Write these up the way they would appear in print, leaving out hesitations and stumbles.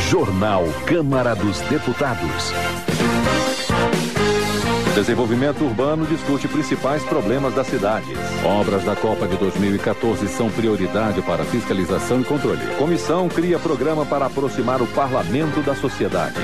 Jornal Câmara dos Deputados. Desenvolvimento Urbano discute principais problemas da cidade. Obras da Copa de 2014 são prioridade para fiscalização e controle. Comissão cria programa para aproximar o parlamento da sociedade.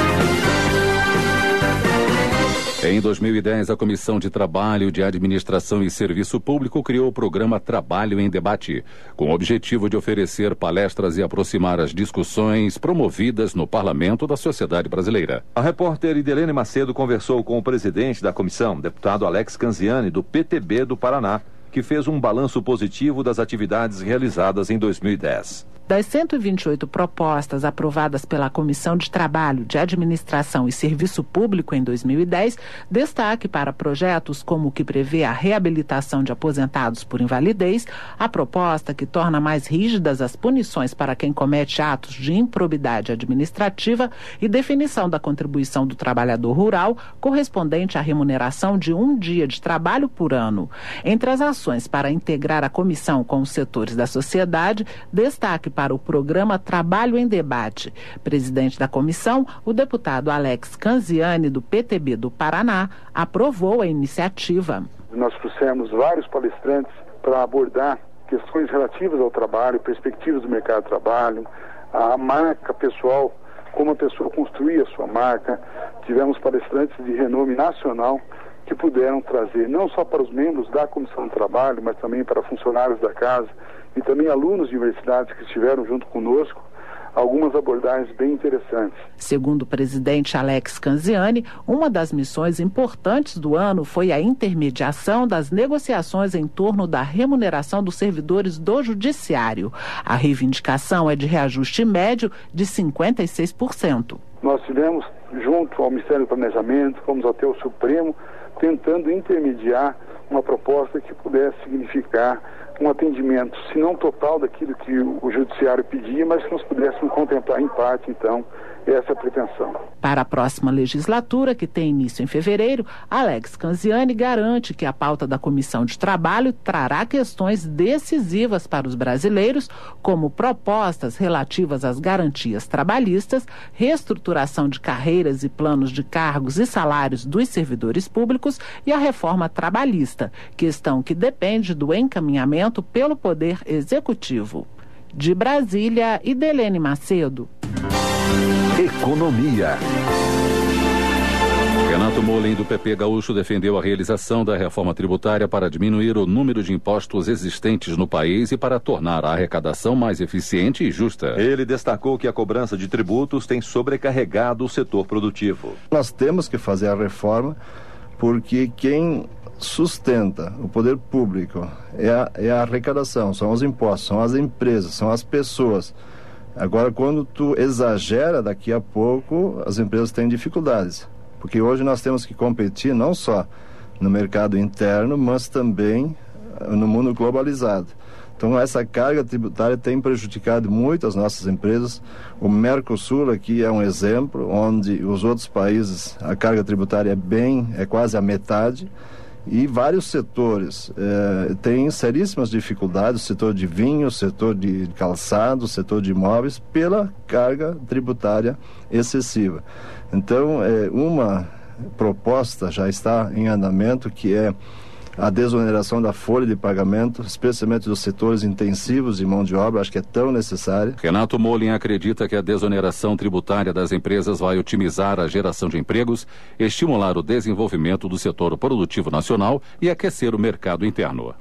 Em 2010, a Comissão de Trabalho, de Administração e Serviço Público criou o programa Trabalho em Debate, com o objetivo de oferecer palestras e aproximar as discussões promovidas no parlamento da sociedade brasileira. A repórter Idelene Macedo conversou com o presidente da comissão, deputado Alex Canziani, do PTB do Paraná, que fez um balanço positivo das atividades realizadas em 2010. Das 128 propostas aprovadas pela Comissão de Trabalho, de Administração e Serviço Público em 2010, destaque para projetos como o que prevê a reabilitação de aposentados por invalidez, a proposta que torna mais rígidas as punições para quem comete atos de improbidade administrativa e definição da contribuição do trabalhador rural correspondente à remuneração de 1 dia de trabalho por ano. Entre as ações para integrar a comissão com os setores da sociedade, destaque para o programa Trabalho em Debate. Presidente da comissão, o deputado Alex Canziani, do PTB do Paraná, aprovou a iniciativa. Nós trouxemos vários palestrantes para abordar questões relativas ao trabalho, perspectivas do mercado de trabalho, a marca pessoal, como a pessoa construir a sua marca. Tivemos palestrantes de renome nacional que puderam trazer não só para os membros da Comissão de Trabalho, mas também para funcionários da casa e também alunos de universidades que estiveram junto conosco, algumas abordagens bem interessantes. Segundo o presidente Alex Canziani, uma das missões importantes do ano foi a intermediação das negociações em torno da remuneração dos servidores do Judiciário. A reivindicação é de reajuste médio de 56%. Nós tivemos, junto ao Ministério do Planejamento, fomos até o Supremo, tentando intermediar uma proposta que pudesse significar um atendimento, se não total daquilo que o Judiciário pedia, mas que nós pudéssemos contemplar em parte, então, essa é a pretensão. Para a próxima legislatura, que tem início em fevereiro, Alex Canziani garante que a pauta da Comissão de Trabalho trará questões decisivas para os brasileiros, como propostas relativas às garantias trabalhistas, reestruturação de carreiras e planos de cargos e salários dos servidores públicos e a reforma trabalhista, questão que depende do encaminhamento pelo Poder Executivo. De Brasília, Idelene Macedo. Economia. Renato Molin, do PP Gaúcho, defendeu a realização da reforma tributária para diminuir o número de impostos existentes no país e para tornar a arrecadação mais eficiente e justa. Ele destacou que a cobrança de tributos tem sobrecarregado o setor produtivo. Nós temos que fazer a reforma porque quem sustenta o poder público é a arrecadação, são os impostos, são as empresas, são as pessoas. Agora, quando tu exagera, daqui a pouco as empresas têm dificuldades, porque hoje nós temos que competir não só no mercado interno, mas também no mundo globalizado. Então, essa carga tributária tem prejudicado muito as nossas empresas. O Mercosul aqui é um exemplo, onde os outros países a carga tributária é quase a metade. E vários setores têm seríssimas dificuldades, o setor de vinho, o setor de calçado, o setor de imóveis, pela carga tributária excessiva. Então, uma proposta já está em andamento, que é a desoneração da folha de pagamento, especialmente dos setores intensivos de mão de obra, acho que é tão necessária. Renato Molin acredita que a desoneração tributária das empresas vai otimizar a geração de empregos, estimular o desenvolvimento do setor produtivo nacional e aquecer o mercado interno.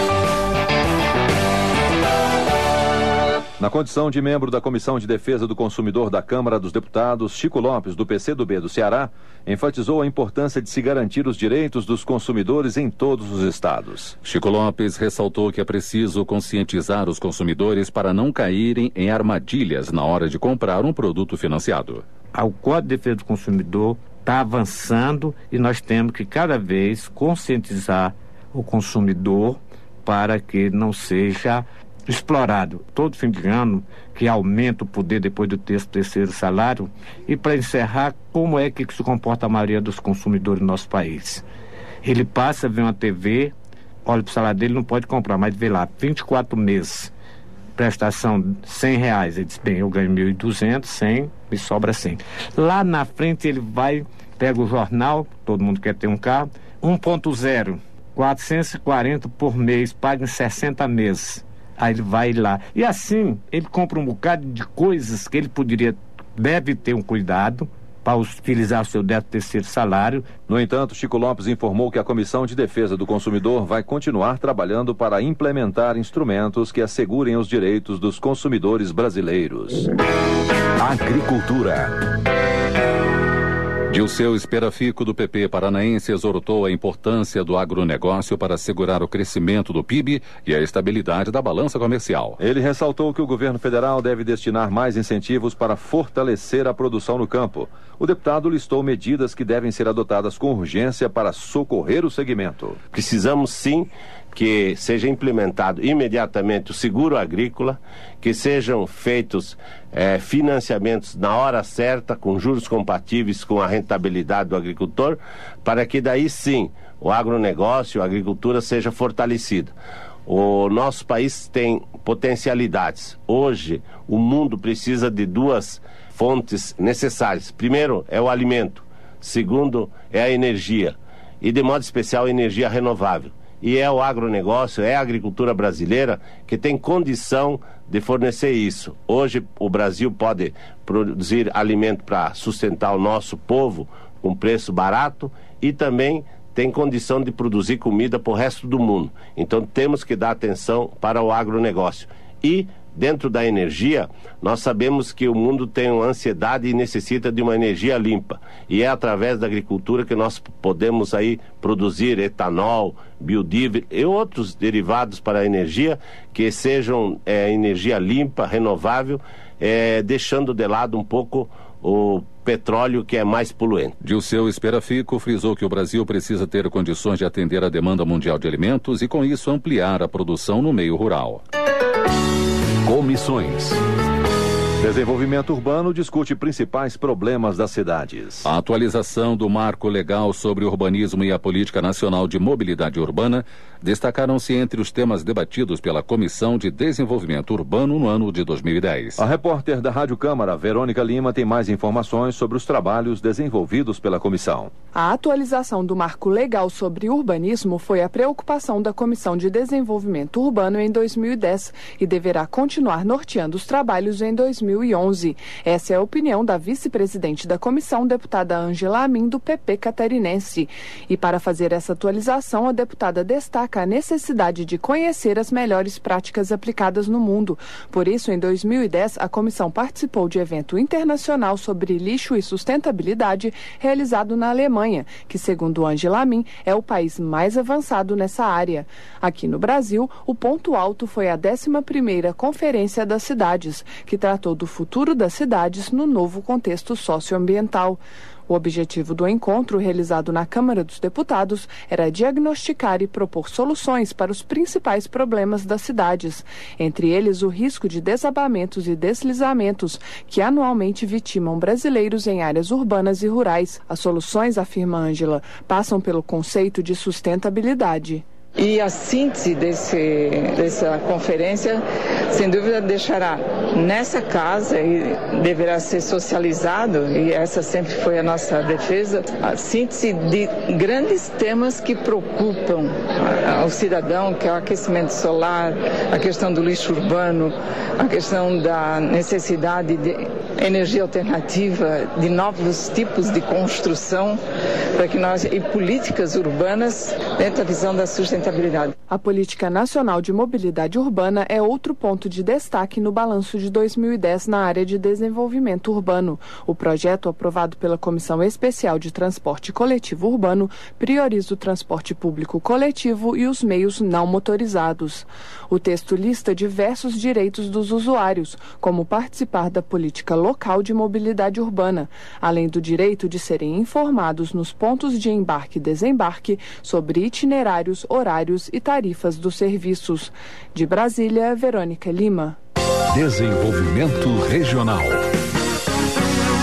Na condição de membro da Comissão de Defesa do Consumidor da Câmara dos Deputados, Chico Lopes, do PCdoB do Ceará, enfatizou a importância de se garantir os direitos dos consumidores em todos os estados. Chico Lopes ressaltou que é preciso conscientizar os consumidores para não caírem em armadilhas na hora de comprar um produto financiado. O Código de Defesa do Consumidor está avançando e nós temos que cada vez conscientizar o consumidor para que não seja explorado. Todo fim de ano que aumenta o poder depois do terceiro salário. E para encerrar, como é que se comporta a maioria dos consumidores no nosso país? Ele passa a ver uma TV, olha para o salário dele, não pode comprar, mas vê lá, 24 meses. prestação R$100, ele diz, bem, eu ganho 1.200, 100, me sobra 100. Lá na frente ele vai, pega o jornal, todo mundo quer ter um carro, 1.0, 440 por mês, paga em 60 meses. Aí ele vai lá. E assim, ele compra um bocado de coisas que ele deve ter um cuidado para utilizar o seu 13º salário. No entanto, Chico Lopes informou que a Comissão de Defesa do Consumidor vai continuar trabalhando para implementar instrumentos que assegurem os direitos dos consumidores brasileiros. Agricultura. Dilceu Esperafico, do PP paranaense, exortou a importância do agronegócio para assegurar o crescimento do PIB e a estabilidade da balança comercial. Ele ressaltou que o governo federal deve destinar mais incentivos para fortalecer a produção no campo. O deputado listou medidas que devem ser adotadas com urgência para socorrer o segmento. Precisamos sim que seja implementado imediatamente o seguro agrícola, que sejam feitos financiamentos na hora certa, com juros compatíveis com a rentabilidade do agricultor, para que daí sim o agronegócio, a agricultura seja fortalecida. O nosso país tem potencialidades. Hoje o mundo precisa de duas fontes necessárias. Primeiro é o alimento, segundo é a energia, e de modo especial a energia renovável. E é o agronegócio, é a agricultura brasileira que tem condição de fornecer isso. Hoje o Brasil pode produzir alimento para sustentar o nosso povo com preço barato e também tem condição de produzir comida para o resto do mundo. Então temos que dar atenção para o agronegócio. E dentro da energia, nós sabemos que o mundo tem uma ansiedade e necessita de uma energia limpa. E é através da agricultura que nós podemos aí produzir etanol, biodiesel e outros derivados para a energia que sejam energia limpa, renovável, deixando de lado um pouco o petróleo, que é mais poluente. Dilceu Esperafico frisou que o Brasil precisa ter condições de atender a demanda mundial de alimentos e, com isso, ampliar a produção no meio rural. Comissões. Desenvolvimento Urbano discute principais problemas das cidades. A atualização do marco legal sobre urbanismo e a política nacional de mobilidade urbana destacaram-se entre os temas debatidos pela Comissão de Desenvolvimento Urbano no ano de 2010. A repórter da Rádio Câmara, Verônica Lima, tem mais informações sobre os trabalhos desenvolvidos pela comissão. A atualização do marco legal sobre urbanismo foi a preocupação da Comissão de Desenvolvimento Urbano em 2010 e deverá continuar norteando os trabalhos em 2011. Essa é a opinião da vice-presidente da comissão, deputada Ângela Amin, do PP catarinense. E para fazer essa atualização, a deputada destaca a necessidade de conhecer as melhores práticas aplicadas no mundo. Por isso, em 2010, a comissão participou de evento internacional sobre lixo e sustentabilidade realizado na Alemanha, que, segundo Ângela Amin, é o país mais avançado nessa área. Aqui no Brasil, o ponto alto foi a 11ª Conferência das Cidades, que tratou do futuro das cidades no novo contexto socioambiental. O objetivo do encontro, realizado na Câmara dos Deputados, era diagnosticar e propor soluções para os principais problemas das cidades, entre eles o risco de desabamentos e deslizamentos, que anualmente vitimam brasileiros em áreas urbanas e rurais. As soluções, afirma Ângela, passam pelo conceito de sustentabilidade. E a síntese dessa conferência, sem dúvida, deixará nessa casa e deverá ser socializado, e essa sempre foi a nossa defesa, a síntese de grandes temas que preocupam ao cidadão, que é o aquecimento solar, a questão do lixo urbano, a questão da necessidade de energia alternativa, de novos tipos de construção, para que e políticas urbanas dentro da visão da sustentabilidade. A Política Nacional de Mobilidade Urbana é outro ponto de destaque no balanço de 2010 na área de desenvolvimento urbano. O projeto, aprovado pela Comissão Especial de Transporte Coletivo Urbano, prioriza o transporte público coletivo e os meios não motorizados. O texto lista diversos direitos dos usuários, como participar da política local de mobilidade urbana, além do direito de serem informados nos pontos de embarque e desembarque sobre itinerários, horários e tarifas dos serviços. De Brasília, Verônica Lima. Desenvolvimento Regional.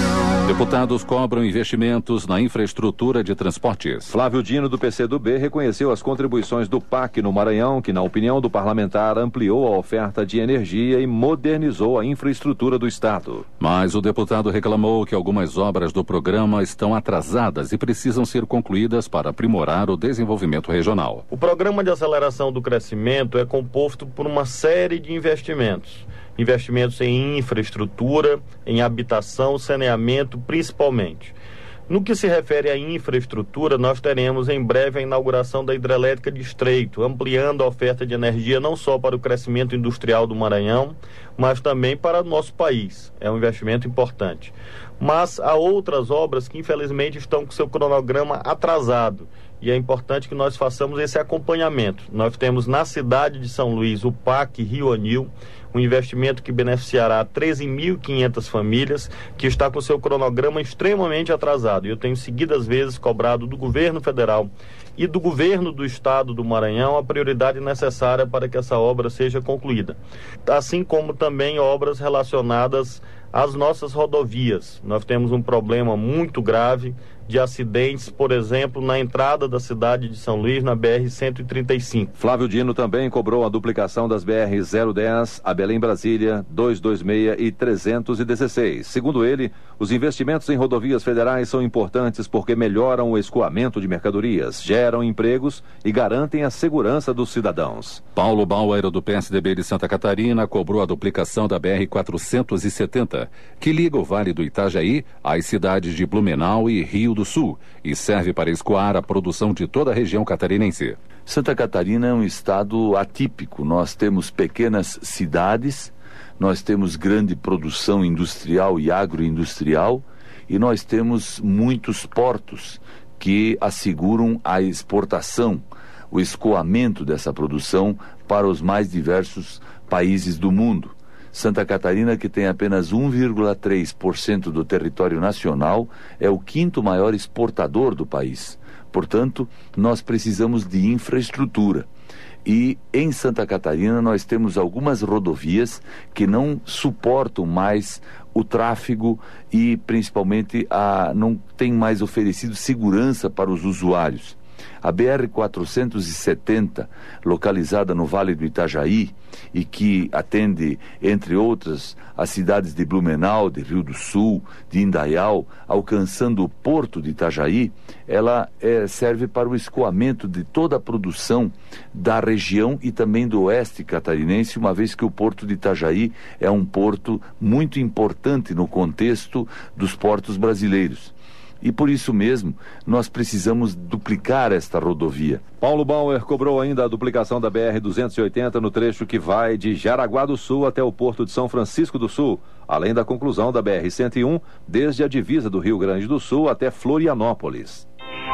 Deputados cobram investimentos na infraestrutura de transportes. Flávio Dino, do PCdoB, reconheceu as contribuições do PAC no Maranhão, que, na opinião do parlamentar, ampliou a oferta de energia e modernizou a infraestrutura do Estado. Mas o deputado reclamou que algumas obras do programa estão atrasadas e precisam ser concluídas para aprimorar o desenvolvimento regional. O Programa de Aceleração do Crescimento é composto por uma série de investimentos. Investimentos em infraestrutura, em habitação, saneamento, principalmente. No que se refere à infraestrutura, nós teremos em breve a inauguração da hidrelétrica de Estreito, ampliando a oferta de energia não só para o crescimento industrial do Maranhão, mas também para o nosso país. É um investimento importante. Mas há outras obras que infelizmente estão com seu cronograma atrasado. E é importante que nós façamos esse acompanhamento. Nós temos na cidade de São Luís o PAC Rio Anil, um investimento que beneficiará 13.500 famílias, que está com seu cronograma extremamente atrasado. E eu tenho seguidas vezes cobrado do governo federal e do governo do estado do Maranhão a prioridade necessária para que essa obra seja concluída. Assim como também obras relacionadas às nossas rodovias. Nós temos um problema muito grave de acidentes, por exemplo, na entrada da cidade de São Luís, na BR-135. Flávio Dino também cobrou a duplicação das BR-010, a Belém-Brasília, 226 e 316. Segundo ele, os investimentos em rodovias federais são importantes porque melhoram o escoamento de mercadorias, geram empregos e garantem a segurança dos cidadãos. Paulo Bauer, do PSDB de Santa Catarina, cobrou a duplicação da BR-470, que liga o Vale do Itajaí às cidades de Blumenau e Rio do Sul e serve para escoar a produção de toda a região catarinense. Santa Catarina é um estado atípico. Nós temos pequenas cidades, nós temos grande produção industrial e agroindustrial e nós temos muitos portos que asseguram a exportação, o escoamento dessa produção para os mais diversos países do mundo. Santa Catarina, que tem apenas 1,3% do território nacional, é o quinto maior exportador do país. Portanto, nós precisamos de infraestrutura. E em Santa Catarina nós temos algumas rodovias que não suportam mais o tráfego e principalmente não tem mais oferecido segurança para os usuários. A BR-470, localizada no Vale do Itajaí e que atende, entre outras, as cidades de Blumenau, de Rio do Sul, de Indaial, alcançando o porto de Itajaí, ela serve para o escoamento de toda a produção da região e também do oeste catarinense, uma vez que o porto de Itajaí é um porto muito importante no contexto dos portos brasileiros. E por isso mesmo, nós precisamos duplicar esta rodovia. Paulo Bauer cobrou ainda a duplicação da BR-280 no trecho que vai de Jaraguá do Sul até o Porto de São Francisco do Sul, além da conclusão da BR-101 desde a divisa do Rio Grande do Sul até Florianópolis.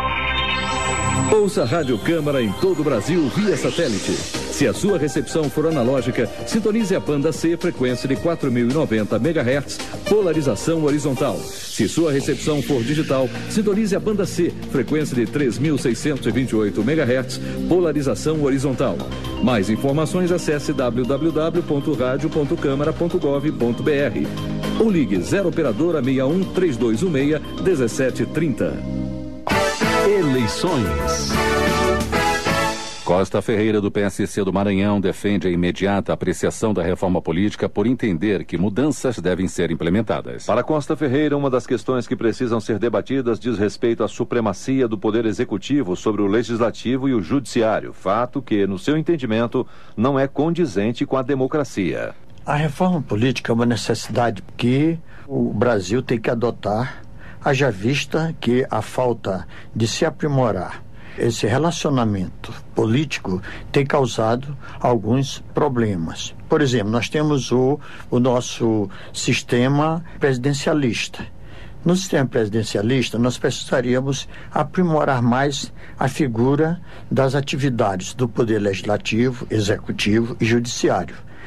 Ouça a Rádio Câmara em todo o Brasil via satélite. Se a sua recepção for analógica, sintonize a banda C, frequência de 4.090 MHz, polarização horizontal. Se sua recepção for digital, sintonize a banda C, frequência de 3.628 MHz, polarização horizontal. Mais informações, acesse www.radio.câmara.gov.br ou ligue 0 operadora 61 3216 1730. Eleições. Costa Ferreira, do PSC do Maranhão, defende a imediata apreciação da reforma política por entender que mudanças devem ser implementadas. Para Costa Ferreira, uma das questões que precisam ser debatidas diz respeito à supremacia do Poder Executivo sobre o Legislativo e o Judiciário, fato que, no seu entendimento, não é condizente com a democracia. A reforma política é uma necessidade que o Brasil tem que adotar, haja vista que a falta de se aprimorar esse relacionamento político tem causado alguns problemas. Por exemplo, nós temos o nosso sistema presidencialista. No sistema presidencialista, nós precisaríamos aprimorar mais a figura das atividades do Poder Legislativo, Executivo e Judiciário.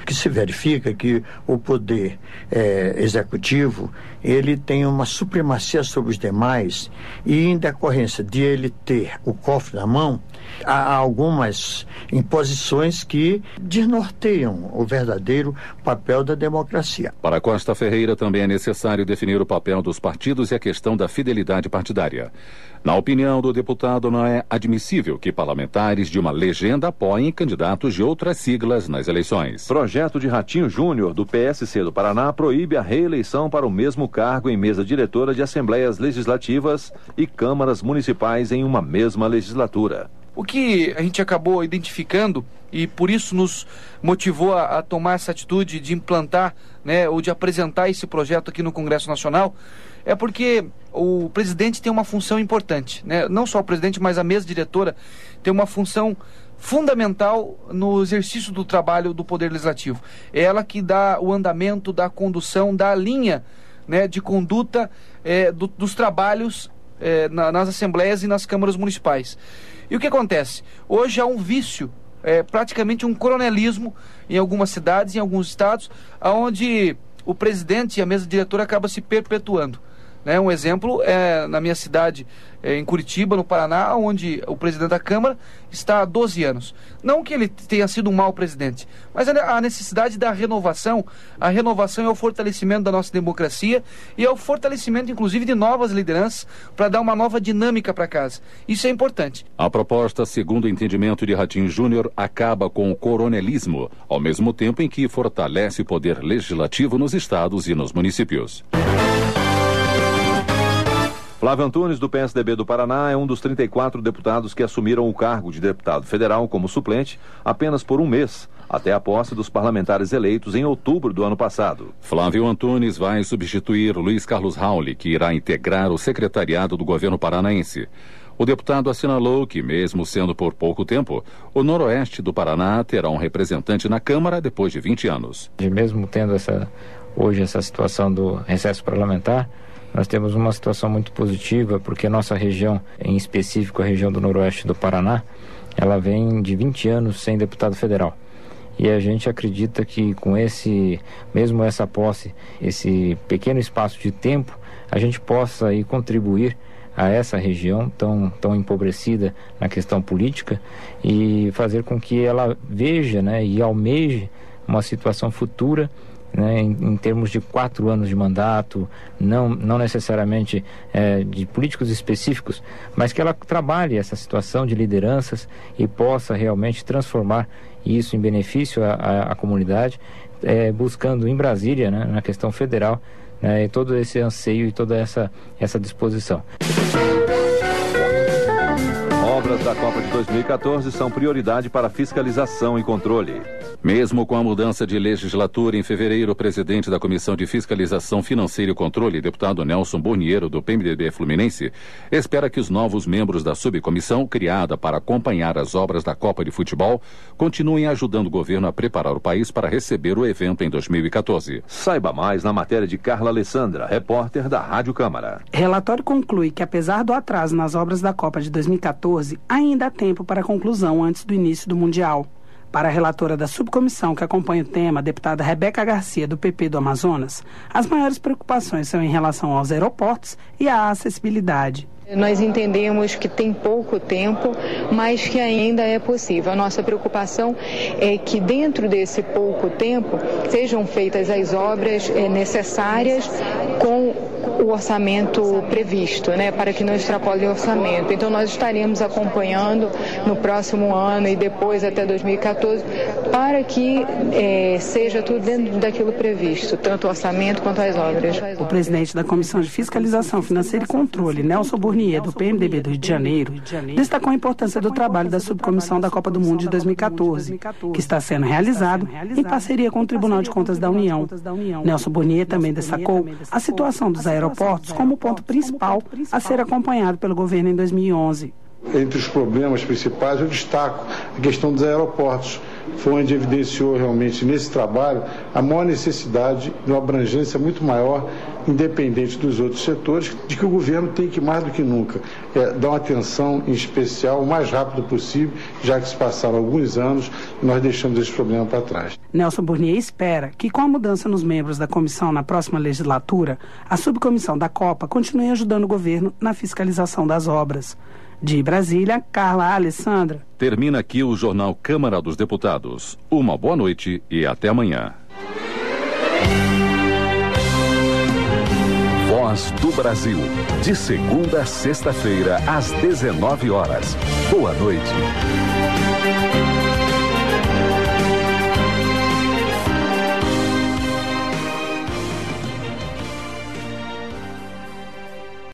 que se verifica que o poder executivo, ele tem uma supremacia sobre os demais, e em decorrência de ele ter o cofre na mão, há algumas imposições que desnorteiam o verdadeiro papel da democracia. Para Costa Ferreira, também é necessário definir o papel dos partidos e a questão da fidelidade partidária. Na opinião do deputado, não é admissível que parlamentares de uma legenda apoiem candidatos de outras siglas nas eleições. Projeto de Ratinho Júnior, do PSC do Paraná, proíbe a reeleição para o mesmo cargo em mesa diretora de assembleias legislativas e câmaras municipais em uma mesma legislatura. O que a gente acabou identificando, e por isso nos motivou a tomar essa atitude de implantar, ou de apresentar esse projeto aqui no Congresso Nacional, é porque o presidente tem uma função importante, não só o presidente, mas a mesa diretora tem uma função fundamental no exercício do trabalho do Poder Legislativo. É ela que dá o andamento, dá a condução, dá a linha de conduta dos trabalhos nas assembleias e nas câmaras municipais. E o que acontece? Hoje há um vício, praticamente um coronelismo em algumas cidades, em alguns estados, onde o presidente e a mesa diretora acabam se perpetuando. Um exemplo é na minha cidade, em Curitiba, no Paraná, onde o presidente da Câmara está há 12 anos. Não que ele tenha sido um mau presidente, mas a necessidade da renovação. A renovação é o fortalecimento da nossa democracia e é o fortalecimento, inclusive, de novas lideranças para dar uma nova dinâmica para casa. Isso é importante. A proposta, segundo o entendimento de Ratinho Júnior, acaba com o coronelismo, ao mesmo tempo em que fortalece o poder legislativo nos estados e nos municípios. Flávio Antunes, do PSDB do Paraná, é um dos 34 deputados que assumiram o cargo de deputado federal como suplente apenas por um mês, até a posse dos parlamentares eleitos em outubro do ano passado. Flávio Antunes vai substituir Luiz Carlos Rauli, que irá integrar o secretariado do governo paranaense. O deputado assinalou que, mesmo sendo por pouco tempo, o noroeste do Paraná terá um representante na Câmara depois de 20 anos. E mesmo tendo hoje essa situação do recesso parlamentar, nós temos uma situação muito positiva, porque a nossa região, em específico a região do noroeste do Paraná, ela vem de 20 anos sem deputado federal. E a gente acredita que com mesmo essa posse, esse pequeno espaço de tempo, a gente possa aí contribuir a essa região tão empobrecida na questão política e fazer com que ela veja, e almeje uma situação futura, em termos de 4 anos de mandato, não necessariamente de políticos específicos, mas que ela trabalhe essa situação de lideranças e possa realmente transformar isso em benefício à comunidade, buscando em Brasília, na questão federal, todo esse anseio e toda essa disposição. Obras da Copa de 2014 são prioridade para fiscalização e controle. Mesmo com a mudança de legislatura em fevereiro, o presidente da Comissão de Fiscalização Financeira e Controle, deputado Nelson Borniero, do PMDB Fluminense, espera que os novos membros da subcomissão, criada para acompanhar as obras da Copa de Futebol, continuem ajudando o governo a preparar o país para receber o evento em 2014. Saiba mais na matéria de Carla Alessandra, repórter da Rádio Câmara. Relatório conclui que, apesar do atraso nas obras da Copa de 2014, ainda há tempo para a conclusão antes do início do Mundial. Para a relatora da subcomissão que acompanha o tema, a deputada Rebeca Garcia, do PP do Amazonas, as maiores preocupações são em relação aos aeroportos e à acessibilidade. Nós entendemos que tem pouco tempo, mas que ainda é possível. A nossa preocupação é que dentro desse pouco tempo sejam feitas as obras necessárias com o orçamento previsto, para que não extrapole o orçamento. Então nós estaremos acompanhando no próximo ano e depois até 2014 para que seja tudo dentro daquilo previsto, tanto o orçamento quanto as obras. O presidente da Comissão de Fiscalização Financeira e Controle, Nelson Borniero, do PMDB do Rio de Janeiro, destacou a importância do trabalho da subcomissão da Copa do Mundo de 2014, que está sendo realizado em parceria com o Tribunal de Contas da União. Nelson Borniero também destacou a situação dos aeroportos como ponto principal a ser acompanhado pelo governo em 2011. Entre os problemas principais, eu destaco a questão dos aeroportos. Foi onde evidenciou realmente nesse trabalho a maior necessidade de uma abrangência muito maior independente dos outros setores, de que o governo tem que, mais do que nunca, dar uma atenção em especial o mais rápido possível, já que se passaram alguns anos e nós deixamos esse problema para trás. Nelson Burnier espera que, com a mudança nos membros da comissão na próxima legislatura, a subcomissão da Copa continue ajudando o governo na fiscalização das obras. De Brasília, Carla Alessandra. Termina aqui o Jornal Câmara dos Deputados. Uma boa noite e até amanhã. Voz do Brasil. De segunda a sexta-feira, às 19 horas. Boa noite.